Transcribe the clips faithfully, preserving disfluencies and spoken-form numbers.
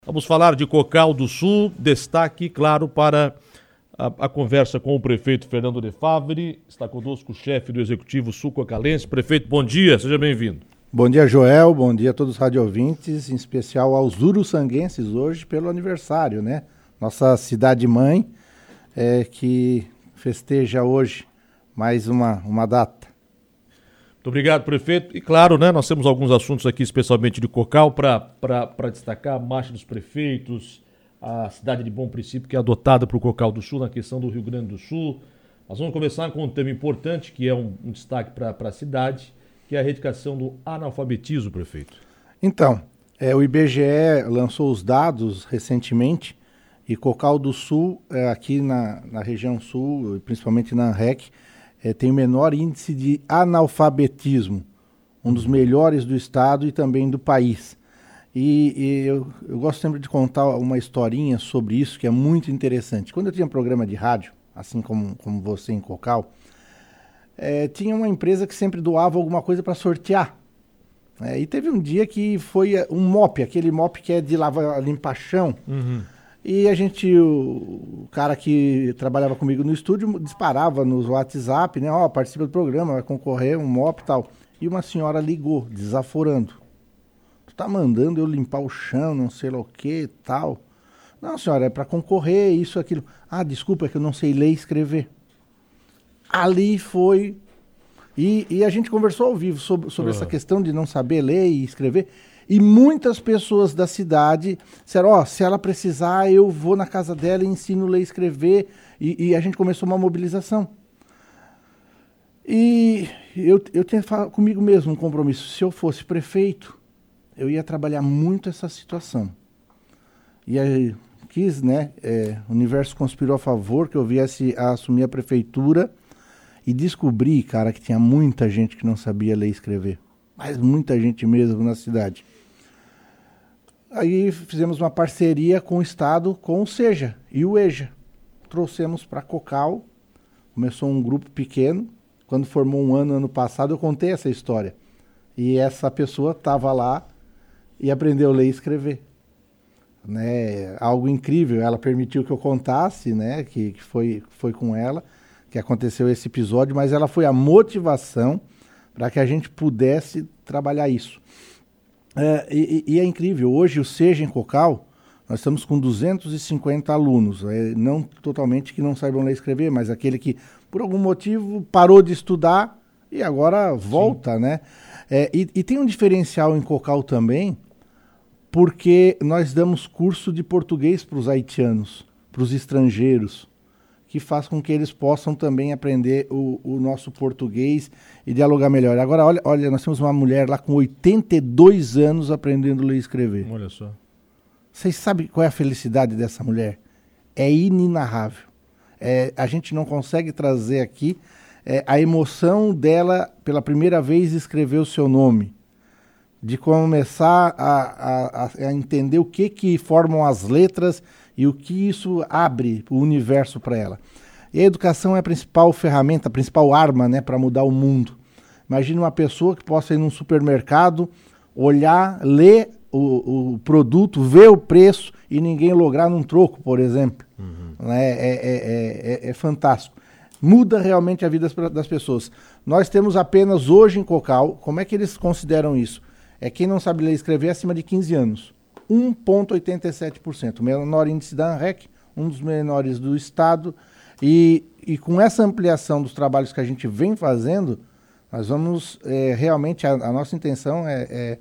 Vamos falar de Cocal do Sul, destaque, claro, para a, a conversa com o prefeito Fernando de Favre. Está conosco o chefe do Executivo Sul-Cocalense. Prefeito, bom dia, seja bem-vindo. Bom dia, Joel, bom dia a todos os radiovintes, em especial aos uruçanguenses hoje pelo aniversário, né? Nossa cidade-mãe, é, que festeja hoje mais uma, uma data. Muito obrigado, prefeito. E claro, né, nós temos alguns assuntos aqui, especialmente de Cocal, para destacar a marcha dos prefeitos, a cidade de Bom Princípio, que é adotada para o Cocal do Sul, na questão do Rio Grande do Sul. Nós vamos começar com um tema importante, que é um, um destaque para a cidade, que é a erradicação do analfabetismo, prefeito. Então, é, o I B G E lançou os dados recentemente, e Cocal do Sul, é, aqui na, na região sul, principalmente na ANREC, É, tem o menor índice de analfabetismo, um dos melhores do estado e também do país. E, e eu, eu gosto sempre de contar uma historinha sobre isso, que é muito interessante. Quando eu tinha programa de rádio, assim como, como você em Cocal, é, tinha uma empresa que sempre doava alguma coisa para sortear. É, e teve um dia que foi um mop, aquele mop que é de lavar, limpar chão. Uhum. E a gente, o, o cara que trabalhava comigo no estúdio disparava nos WhatsApp, né? Ó, oh, participa do programa, vai concorrer, um mop e tal. E uma senhora ligou, desaforando. Tu tá mandando eu limpar o chão, não sei lá o que tal. Não, senhora, é para concorrer, isso, aquilo. Ah, desculpa, é que eu não sei ler e escrever. Ali foi... E, e a gente conversou ao vivo sobre, sobre uhum. essa questão de não saber ler e escrever. E muitas pessoas da cidade disseram, ó, oh, se ela precisar, eu vou na casa dela e ensino a ler e escrever. E, e a gente começou uma mobilização. E eu, eu tinha falado comigo mesmo um compromisso. Se eu fosse prefeito, eu ia trabalhar muito essa situação. E aí quis, né, é, o universo conspirou a favor que eu viesse a assumir a prefeitura e descobri, cara, que tinha muita gente que não sabia ler e escrever. Mas muita gente mesmo na cidade. Aí fizemos uma parceria com o Estado, com o SEJA e o EJA. Trouxemos para Cocal, começou um grupo pequeno. Quando formou um ano, ano passado, eu contei essa história. E essa pessoa estava lá e aprendeu a ler e escrever. Né? Algo incrível, ela permitiu que eu contasse, né? que, que foi, foi com ela que aconteceu esse episódio, mas ela foi a motivação para que a gente pudesse trabalhar isso. É, e, e é incrível, hoje o SEJA em Cocal, nós estamos com duzentos e cinquenta alunos, é, não totalmente que não saibam ler e escrever, mas aquele que por algum motivo parou de estudar e agora volta, Sim. né? É, e, e tem um diferencial em Cocal também, porque nós damos curso de português para os haitianos, para os estrangeiros, que faz com que eles possam também aprender o, o nosso português e dialogar melhor. Agora, olha, olha, nós temos uma mulher lá com oitenta e dois anos aprendendo a ler e escrever. Olha só. Vocês sabem qual é a felicidade dessa mulher? É inenarrável. É, a gente não consegue trazer aqui é, a emoção dela, pela primeira vez, escrever o seu nome. De começar a, a, a entender o que, que formam as letras e o que isso abre o universo para ela. E a educação é a principal ferramenta, a principal arma, né, para mudar o mundo. Imagine uma pessoa que possa ir num supermercado, olhar, ler o, o produto, ver o preço e ninguém lograr num troco, por exemplo. Uhum. É, é, é, é, é fantástico. Muda realmente a vida das, das pessoas. Nós temos apenas hoje em Cocal, como é que eles consideram isso? É quem não sabe ler e escrever acima de quinze anos. um vírgula oitenta e sete por cento. O menor índice da ANREC, um dos menores do estado. E, e com essa ampliação dos trabalhos que a gente vem fazendo, nós vamos é, realmente, a, a nossa intenção é, é,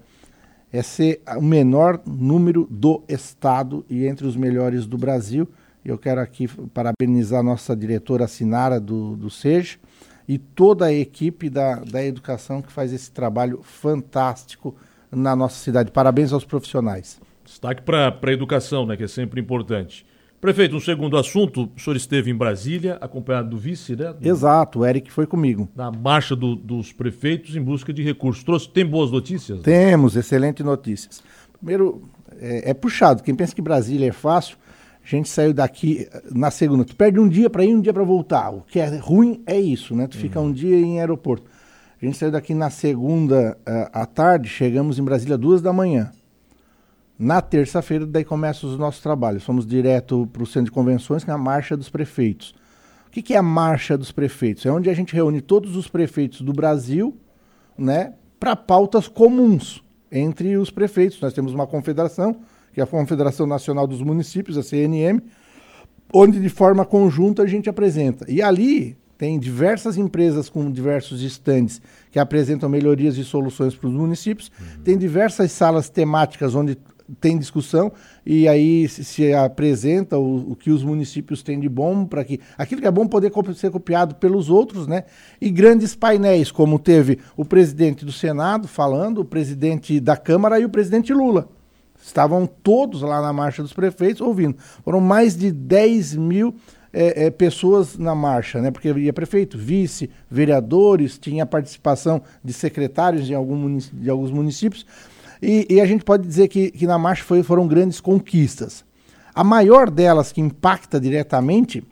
é ser o menor número do estado e entre os melhores do Brasil. Eu quero aqui parabenizar a nossa diretora Sinara do, do SEJA e toda a equipe da, da educação que faz esse trabalho fantástico na nossa cidade. Parabéns aos profissionais. Destaque para a educação, né, que é sempre importante. Prefeito, um segundo assunto, o senhor esteve em Brasília, acompanhado do vice, né? Do, Exato, o Eric foi comigo. Na marcha do, dos prefeitos em busca de recursos. Trouxe, tem boas notícias? Temos, excelentes notícias. Primeiro, é, é puxado, quem pensa que Brasília é fácil, a gente saiu daqui na segunda. Tu perde um dia para ir, um dia para voltar. O que é ruim é isso, né? Tu uhum. fica um dia em aeroporto. A gente saiu daqui na segunda uh, à tarde, chegamos em Brasília duas da manhã. Na terça-feira, daí começam os nossos trabalhos. Fomos direto para o Centro de Convenções, que é a Marcha dos Prefeitos. O que, que é a Marcha dos Prefeitos? É onde a gente reúne todos os prefeitos do Brasil, né, para pautas comuns entre os prefeitos. Nós temos uma confederação, que é a Confederação Nacional dos Municípios, a C N M, onde de forma conjunta a gente apresenta. E ali tem diversas empresas com diversos estandes que apresentam melhorias e soluções para os municípios. Uhum. Tem diversas salas temáticas onde tem discussão e aí se, se apresenta o, o que os municípios têm de bom para que aquilo que é bom poder ser copiado pelos outros, né? E grandes painéis, como teve o presidente do Senado falando, o presidente da Câmara e o presidente Lula. Estavam todos lá na Marcha dos Prefeitos ouvindo. Foram mais de dez mil é, é, pessoas na marcha, né? Porque ia prefeito, vice, vereadores, tinha participação de secretários de, algum munic- de alguns municípios. E, e a gente pode dizer que, que na marcha foi, foram grandes conquistas. A maior delas, que impacta diretamente,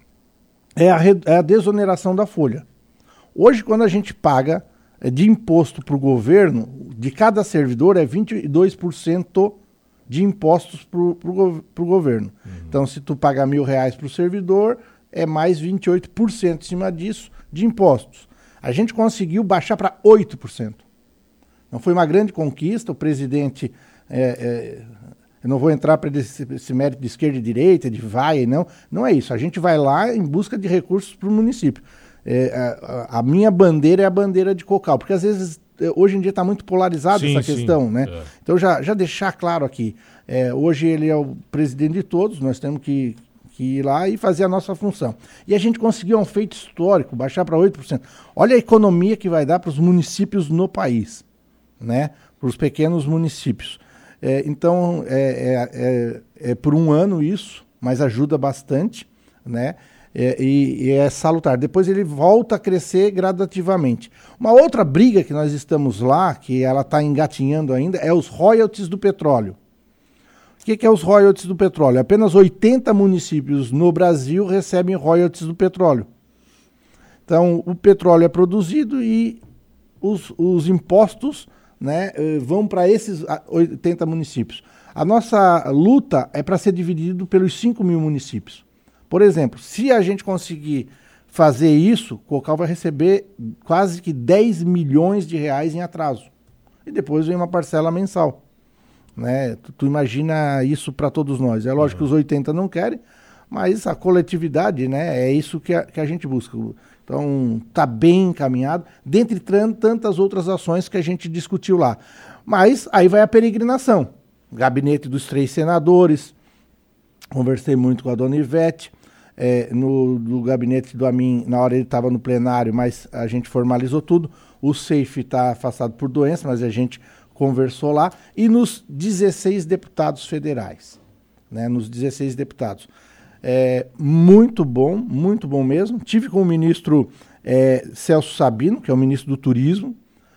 é a, re, é a desoneração da folha. Hoje, quando a gente paga é, de imposto para o governo, de cada servidor é vinte e dois por cento de impostos para o governo. Uhum. Então, se tu pagar mil reais para o servidor, é mais vinte e oito por cento em cima disso de impostos. A gente conseguiu baixar para oito por cento. Não foi uma grande conquista, o presidente, é, é, eu não vou entrar para esse, esse mérito de esquerda e direita, de vai e não, não é isso, a gente vai lá em busca de recursos para o município. É, a, a minha bandeira é a bandeira de Cocal, porque às vezes, hoje em dia está muito polarizada essa questão, sim, né? É. Então já, já deixar claro aqui, é, hoje ele é o presidente de todos, nós temos que, que ir lá e fazer a nossa função. E a gente conseguiu um feito histórico, baixar para oito por cento. Olha a economia que vai dar para os municípios no país, né, para os pequenos municípios. É, então, é, é, é, é por um ano isso, mas ajuda bastante, né, é, e, e é salutar. Depois ele volta a crescer gradativamente. Uma outra briga que nós estamos lá, que ela está engatinhando ainda, é os royalties do petróleo. O que, que é os royalties do petróleo? Apenas oitenta municípios no Brasil recebem royalties do petróleo. Então, o petróleo é produzido e os, os impostos, né, vão para esses oitenta municípios. A nossa luta é para ser dividido pelos cinco mil municípios. Por exemplo, se a gente conseguir fazer isso, o Cocal vai receber quase que dez milhões de reais em atraso. E depois vem uma parcela mensal. Né? Tu, tu imagina isso para todos nós. É lógico uhum. que os oitenta não querem, mas a coletividade, né, é isso que a, que a gente busca. Então, está bem encaminhado, dentre tantas outras ações que a gente discutiu lá. Mas aí vai a peregrinação. Gabinete dos três senadores, conversei muito com a dona Ivete, é, no, no gabinete do Amin, na hora ele estava no plenário, mas a gente formalizou tudo. O Seif está afastado por doença, mas a gente conversou lá. E nos dezesseis deputados federais, né, nos dezesseis deputados. É, muito bom, muito bom mesmo. Tive com o ministro é, Celso Sabino, que é o ministro do Turismo,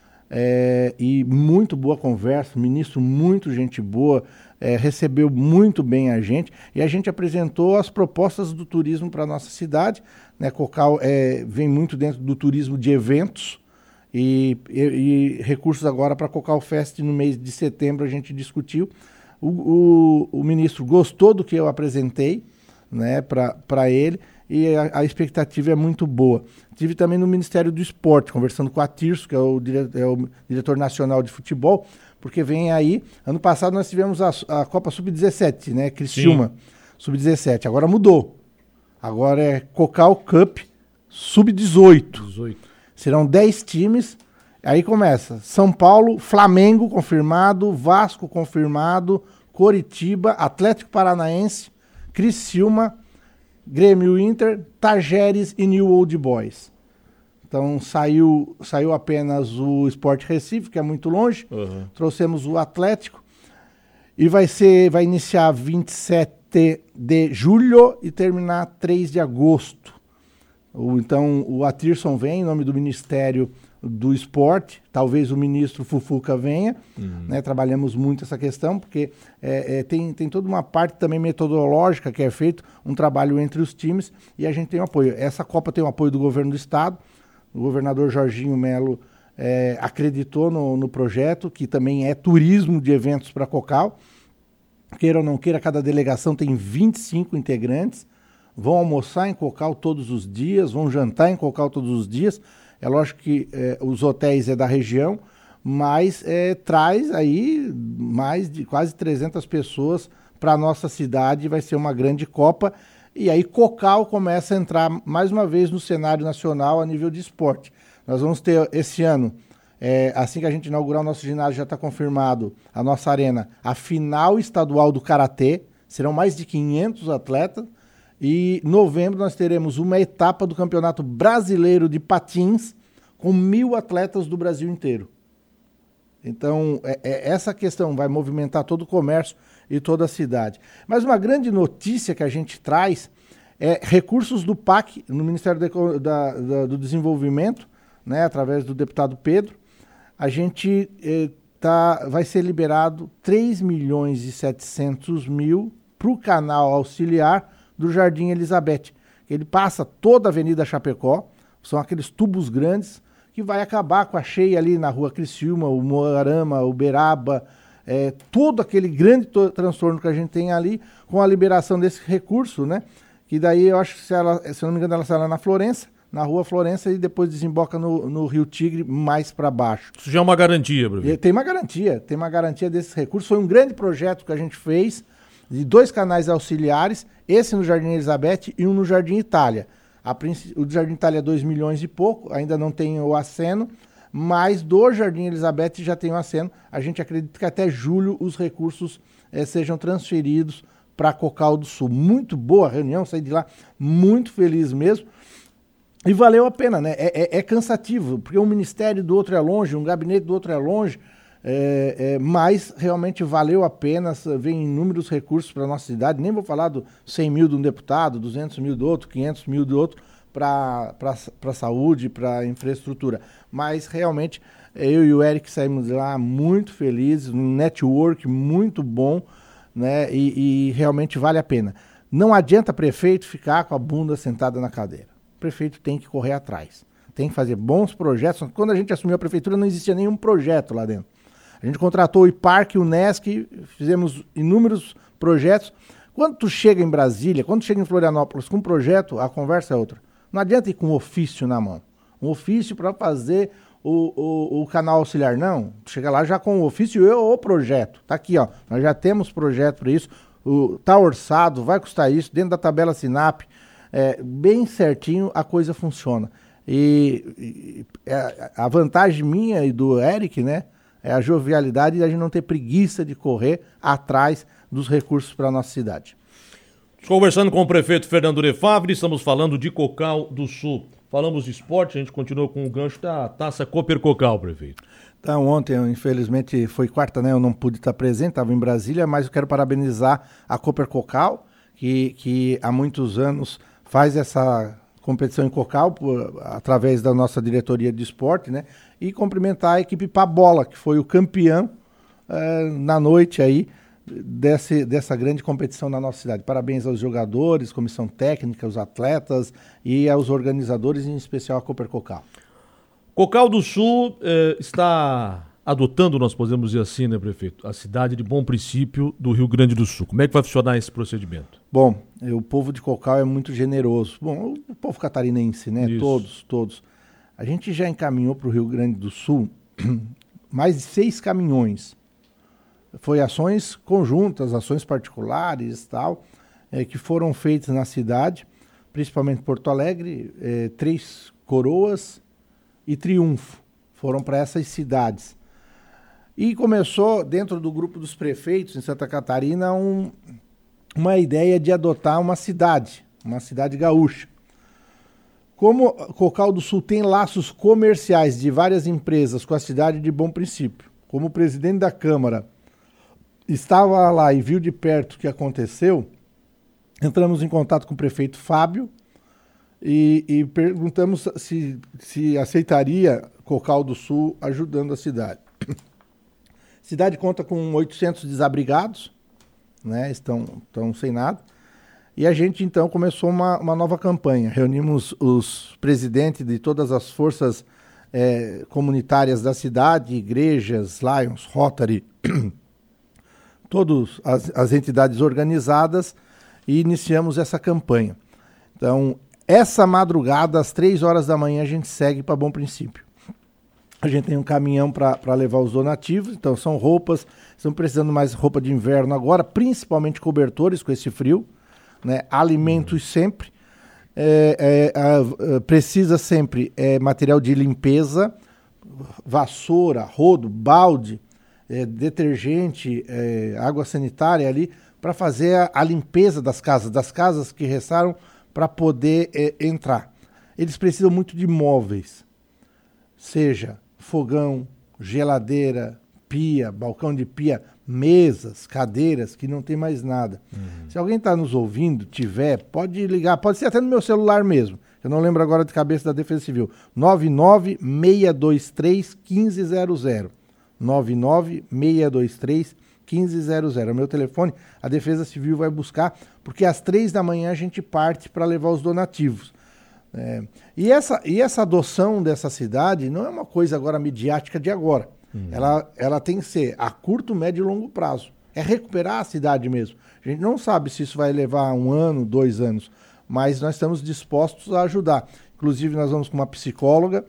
é, e muito boa conversa, ministro muito gente boa, é, recebeu muito bem a gente, e a gente apresentou as propostas do turismo para a nossa cidade, né? Cocal é, vem muito dentro do turismo de eventos, e, e, e recursos agora para a Cocal Fest no mês de setembro a gente discutiu. O, o, o ministro gostou do que eu apresentei, né, para ele, e a, a expectativa é muito boa. Tive também no Ministério do Esporte, conversando com a Tirso, que é o, dire, é o diretor nacional de futebol, porque vem aí, ano passado nós tivemos a, a Copa sub dezessete, né, Criciúma, sub dezessete, agora mudou, agora é Cocal Cup sub dezoito, serão dez times, aí começa São Paulo, Flamengo confirmado, Vasco confirmado, Coritiba, Atlético Paranaense, Criciúma, Grêmio Inter, Tajeres e New Old Boys. Então saiu, saiu apenas o Sport Recife, que é muito longe. Uhum. Trouxemos o Atlético. E vai ser, vai iniciar vinte e sete de julho e terminar três de agosto. O, então o Atirson vem em nome do Ministério do Esporte, talvez o ministro Fufuca venha, uhum. né, trabalhamos muito essa questão, porque é, é, tem, tem toda uma parte também metodológica que é feito, um trabalho entre os times, e a gente tem o apoio. Essa Copa tem o apoio do governo do estado, o governador Jorginho Melo é, acreditou no, no projeto, que também é turismo de eventos para Cocal, queira ou não queira, cada delegação tem vinte e cinco integrantes, vão almoçar em Cocal todos os dias, vão jantar em Cocal todos os dias. É lógico que eh, os hotéis é da região, mas eh, traz aí mais de quase trezentas pessoas para a nossa cidade, vai ser uma grande Copa. E aí Cocal começa a entrar mais uma vez no cenário nacional a nível de esporte. Nós vamos ter esse ano, é, assim que a gente inaugurar o nosso ginásio, já está confirmado, a nossa arena, a final estadual do Karatê, serão mais de quinhentos atletas, e em novembro nós teremos uma etapa do Campeonato Brasileiro de Patins, com mil atletas do Brasil inteiro. Então, é, é, essa questão vai movimentar todo o comércio e toda a cidade. Mas uma grande notícia que a gente traz é recursos do P A C, no Ministério da, da, da, do Desenvolvimento, né, através do deputado Pedro, a gente eh, tá, vai ser liberado três milhões e setecentos mil para o canal auxiliar do Jardim Elizabeth. Ele passa toda a Avenida Chapecó, são aqueles tubos grandes, que vai acabar com a cheia ali na Rua Criciúma, o Moarama, o Uberaba, é, todo aquele grande transtorno que a gente tem ali, com a liberação desse recurso, né? Que daí eu acho que, se, ela, se eu não me engano, ela sai lá na Florença, na Rua Florença, e depois desemboca no, no Rio Tigre, mais para baixo. Isso já é uma garantia, Bruno. Tem uma garantia, tem uma garantia desses recursos. Foi um grande projeto que a gente fez, de dois canais auxiliares, esse no Jardim Elizabeth e um no Jardim Itália. A, o do Jardim Itália é dois milhões e pouco, ainda não tem o aceno, mas do Jardim Elizabeth já tem o aceno. A gente acredita que até julho os recursos eh, sejam transferidos para Cocal do Sul. Muito boa a reunião, saí de lá muito feliz mesmo. E valeu a pena, né? É, é, é cansativo, porque um ministério do outro é longe, um gabinete do outro é longe, é, é, mas realmente valeu a pena, vem inúmeros recursos para a nossa cidade. Nem vou falar do cem mil de um deputado, duzentos mil do outro, quinhentos mil do outro, para a saúde, para a infraestrutura. Mas realmente eu e o Eric saímos de lá muito felizes, um network muito bom, né? E, e realmente vale a pena. Não adianta prefeito ficar com a bunda sentada na cadeira. O prefeito tem que correr atrás, tem que fazer bons projetos. Quando a gente assumiu a prefeitura não existia nenhum projeto lá dentro. A gente contratou o IPARC, o Unesc, fizemos inúmeros projetos. Quando tu chega em Brasília, quando tu chega em Florianópolis com um projeto, a conversa é outra. Não adianta ir com um ofício na mão. Um ofício para fazer o, o, o canal auxiliar, não. Tu chega lá já com o ofício e o projeto. Tá aqui, ó. Nós já temos projeto para isso. O, tá orçado, vai custar isso, dentro da tabela Sinap. É, bem certinho a coisa funciona. E, e a vantagem minha e do Eric, né, é a jovialidade e a gente não ter preguiça de correr atrás dos recursos para a nossa cidade. Conversando com o prefeito Fernando Lefavre, estamos falando de Cocal do Sul. Falamos de esporte, a gente continua com o gancho da Taça Cooper Cocal, prefeito. Então, ontem, infelizmente, foi quarta, né? Eu não pude estar presente, estava em Brasília, mas eu quero parabenizar a Cooper Cocal, que, que há muitos anos faz essa competição em Cocal, por, através da nossa diretoria de esporte, né? E cumprimentar a equipe Pabola, que foi o campeão uh, na noite aí desse, dessa grande competição na nossa cidade. Parabéns aos jogadores, comissão técnica, aos atletas e aos organizadores, em especial a Cooper Cocal. Cocal do Sul eh, está adotando, nós podemos dizer assim, né, prefeito, a cidade de Bom Princípio do Rio Grande do Sul. Como é que vai funcionar esse procedimento? Bom, o povo de Cocal é muito generoso. Bom, o povo catarinense, né? Isso. Todos, todos. A gente já encaminhou para o Rio Grande do Sul mais de seis caminhões. Foi ações conjuntas, ações particulares e tal, é, que foram feitas na cidade, principalmente Porto Alegre, é, Três Coroas e Triunfo. Foram para essas cidades. E começou, dentro do grupo dos prefeitos em Santa Catarina, um, uma ideia de adotar uma cidade, uma cidade gaúcha. Como Cocal do Sul tem laços comerciais de várias empresas com a cidade de Bom Princípio, como o presidente da Câmara estava lá e viu de perto o que aconteceu, entramos em contato com o prefeito Fábio e, e perguntamos se, se aceitaria Cocal do Sul ajudando a cidade. A cidade conta com oitocentos desabrigados, né, estão, estão sem nada. E a gente, então, começou uma, uma nova campanha. Reunimos os presidentes de todas as forças eh, comunitárias da cidade, igrejas, Lions, Rotary, todas as, as entidades organizadas e iniciamos essa campanha. Então, essa madrugada, às três horas da manhã, a gente segue para Bom Princípio. A gente tem um caminhão para levar os donativos, então são roupas, estão precisando mais roupa de inverno agora, principalmente cobertores com esse frio, né? Alimentos sempre, é, é, a, a, precisa sempre é, material de limpeza, vassoura, rodo, balde, é, detergente, é, água sanitária ali, para fazer a, a limpeza das casas, das casas que restaram para poder é, entrar. Eles precisam muito de móveis, seja fogão, geladeira, pia, balcão de pia, mesas, cadeiras, que não tem mais nada. Uhum. Se alguém está nos ouvindo, tiver, pode ligar, pode ser até no meu celular mesmo. Eu não lembro agora de cabeça da Defesa Civil. nove nove seis dois três um cinco zero zero. nove nove seis dois três um cinco zero zero. É o meu telefone, a Defesa Civil vai buscar, porque às três da manhã a gente parte para levar os donativos. É, e, essa, e essa adoção dessa cidade não é uma coisa agora midiática de agora. Uhum. Ela, ela tem que ser a curto, médio e longo prazo. É recuperar a cidade mesmo. A gente não sabe se isso vai levar um ano, dois anos, mas nós estamos dispostos a ajudar. Inclusive, nós vamos com uma psicóloga.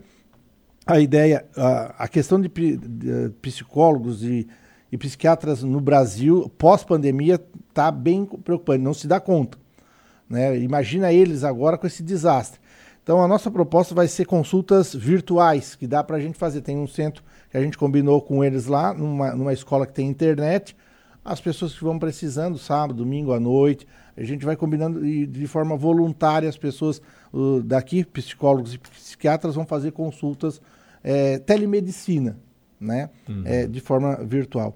A ideia, a, a questão de, de psicólogos e, e psiquiatras no Brasil, pós-pandemia, está bem preocupante, não se dá conta. Né? Imagina eles agora com esse desastre. Então, a nossa proposta vai ser consultas virtuais, que dá para a gente fazer. Tem um centro que a gente combinou com eles lá, numa, numa escola que tem internet. As pessoas que vão precisando, sábado, domingo à noite, a gente vai combinando e de forma voluntária. As pessoas uh, daqui, psicólogos e psiquiatras, vão fazer consultas é, telemedicina, né? Uhum. É, de forma virtual.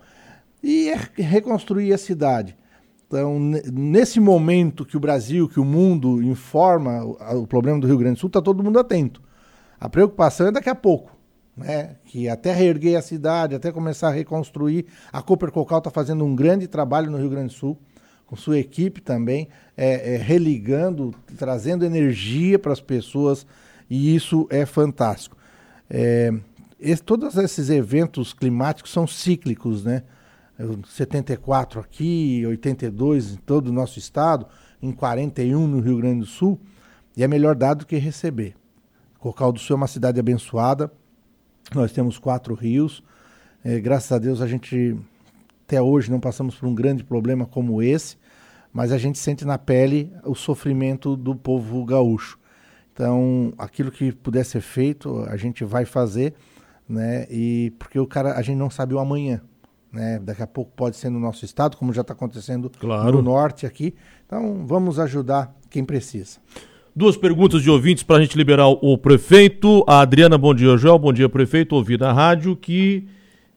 E é reconstruir a cidade. Então, nesse momento que o Brasil, que o mundo informa o, o problema do Rio Grande do Sul, está todo mundo atento. A preocupação é daqui a pouco, né? Que até reerguer a cidade, até começar a reconstruir, a Cooper Cocal está fazendo um grande trabalho no Rio Grande do Sul, com sua equipe também, é, é, religando, trazendo energia para as pessoas, e isso é fantástico. É, esse, todos esses eventos climáticos são cíclicos, né? setenta e quatro aqui, oitenta e dois em todo o nosso estado, em quarenta e um no Rio Grande do Sul, e é melhor dar do que receber. Cocal do Sul é uma cidade abençoada, nós temos quatro rios, é, graças a Deus a gente até hoje não passamos por um grande problema como esse, mas a gente sente na pele o sofrimento do povo gaúcho. Então, aquilo que puder ser feito, a gente vai fazer, né? E porque o cara, a gente não sabe o amanhã. Né? Daqui a pouco pode ser no nosso estado, como já está acontecendo claro. No norte aqui. Então, vamos ajudar quem precisa. Duas perguntas de ouvintes para a gente liberar o prefeito. A Adriana, bom dia, Joel. Bom dia, prefeito. Ouvi na rádio que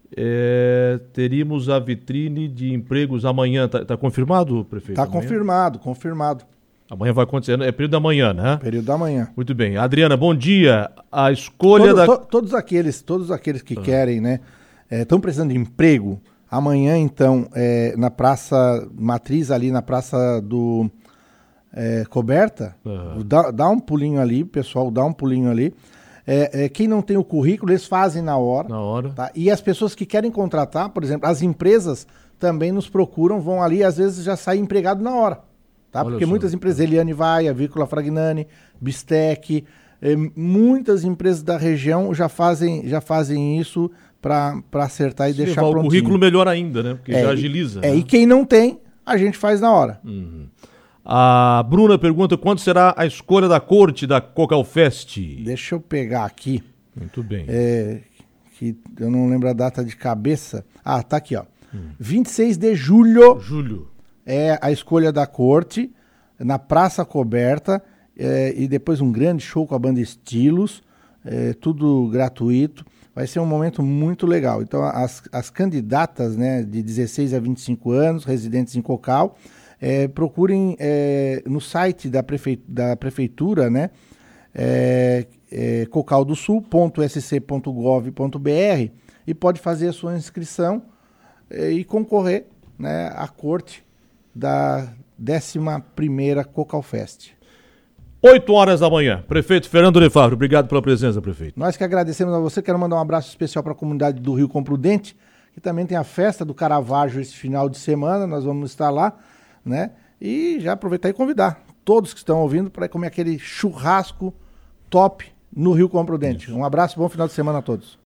é, teríamos a vitrine de empregos amanhã. Está tá confirmado, prefeito? Está confirmado, confirmado. Amanhã vai acontecer, é período da manhã, né? Período da manhã. Muito bem. Adriana, bom dia. A escolha Todo, da... To, todos aqueles, todos aqueles que ah. querem, né? Estão é, precisando de emprego. Amanhã, então, é, na Praça Matriz, ali na Praça do é, Coberta, uhum. dá, dá um pulinho ali, pessoal, dá um pulinho ali. É, é, quem não tem o currículo, eles fazem na hora. Na hora. Tá? E as pessoas que querem contratar, por exemplo, as empresas também nos procuram, vão ali, às vezes já sai empregado na hora. Tá? Porque só. Muitas empresas, Eliane Vaia, Vícola Fragnani, Bistec, é, muitas empresas da região já fazem, já fazem isso para acertar e Se deixar prontinho. O currículo melhor ainda, né? Porque é, já agiliza. É, né? E quem não tem, a gente faz na hora. Uhum. A Bruna pergunta quando será a escolha da corte da Cocal Fest. Deixa eu pegar aqui. Muito bem. É, que eu não lembro a data de cabeça. Ah, tá aqui, ó. Hum. vinte e seis de julho. Julho. É a escolha da corte, na Praça Coberta, é, e depois um grande show com a banda Estilos, é, tudo gratuito. Vai ser um momento muito legal. Então, as, as candidatas, né, de dezesseis a vinte e cinco anos, residentes em Cocal, é, procurem é, no site da, prefe, da prefeitura, né, é, é, cocal do sul ponto s c ponto gov ponto b r, e pode fazer a sua inscrição é, e concorrer, né, à corte da décima primeira Cocal Fest. oito horas da manhã. Prefeito Fernando Lefavre, obrigado pela presença, prefeito. Nós que agradecemos a você, quero mandar um abraço especial para a comunidade do Rio Comprudente, que também tem a festa do Caravaggio esse final de semana, nós vamos estar lá, né? E já aproveitar e convidar todos que estão ouvindo para comer aquele churrasco top no Rio Compra o Dente. Um abraço, bom final de semana a todos.